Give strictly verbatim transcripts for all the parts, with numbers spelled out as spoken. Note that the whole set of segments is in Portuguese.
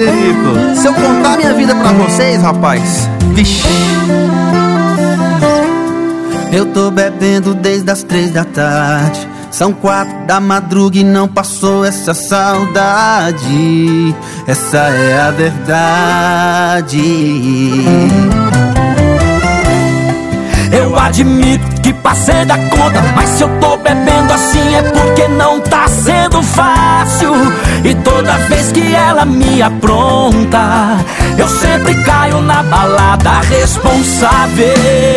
Frederico. Se eu contar minha vida pra vocês, rapaz, vixe. Eu tô bebendo desde as três da tarde. São quatro da madruga e não passou essa saudade. Essa é a verdade. Eu admito que passei da conta, mas se eu tô bebendo assim é porque não tá sendo fácil. E toda vez que ela me apronta, eu sempre caio na balada responsável.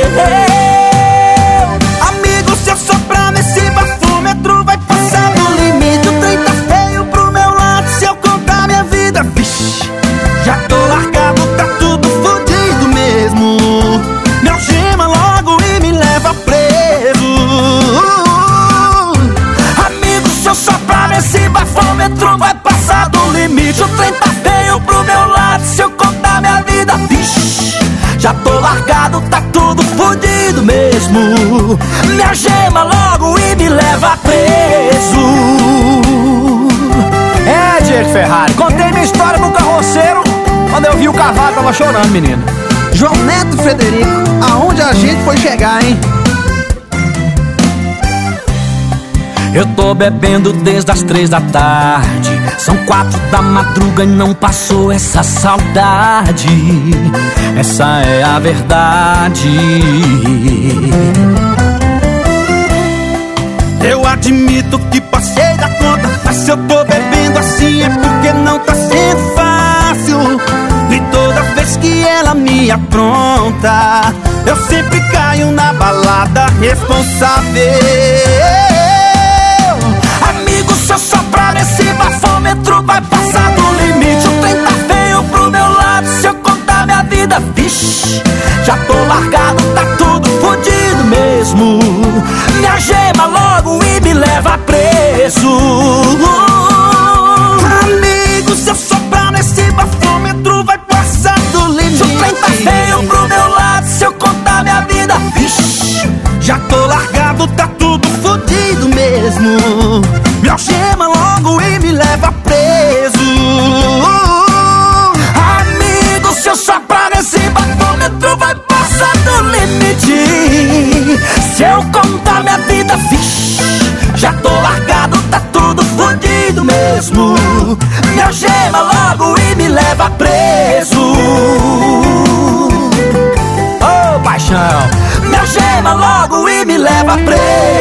Amigo, se eu soprar nesse bafômetro vai passar do limite. O trem tá feio pro meu lado, se eu contar minha vida, vixe. Já tô largado, tá tudo fodido mesmo. Me algema logo e me leva preso. Amigo, se eu soprar nesse bafômetro vai passar do limite. O trem tá feio pro meu lado, se eu contar minha vida, vixe. Já tô largado, tá tudo fodido mesmo. Me algema logo e me leva preso. É, Diego Ferrari, contei minha história pro carroceiro. Quando eu vi o cavalo, tava chorando, menino. João Neto e Frederico, aonde a gente foi chegar, hein? Eu tô bebendo desde as três da tarde. São quatro da madruga e não passou essa saudade. Essa é a verdade. Eu admito que passei da conta, mas se eu tô bebendo assim é porque não tá sendo fácil. E toda vez que ela me apronta, eu sempre caio na balada responsável. Amigo, se eu soprar nesse bafômetro vai passar do limite. O trem tá feio pro meu lado, se eu contar minha vida, vixe. Já tô largado, tá tudo fodido mesmo. Me algema logo e me leva preso. Amigo, se eu soprar nesse bafômetro vai passar do limite. O trem tá feio pro meu lado, se eu contar minha vida, vixe. Já tô largado, tá tudo fodido mesmo. Me algema logo e me leva preso. Amigo, se eu soprar nesse bafômetro vai passar do limite. Se eu contar minha vida, vixe. Já tô largado, tá tudo fodido mesmo. Me algema logo e me leva preso. Ô, paixão, Me algema logo e me leva preso.